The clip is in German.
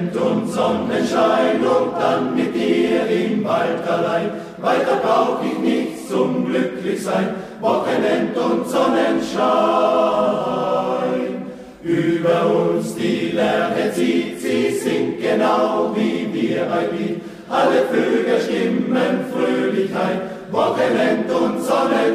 Wochenend und Sonnenschein und dann mit dir im Wald allein. Weiter brauch ich nichts zum Glücklichsein, Wochenend und Sonnenschein. Über uns die Lerche zieht, sie singt genau wie wir ein Lied. Alle Vögel stimmen Fröhlichkeit, Wochenend und Sonnenschein.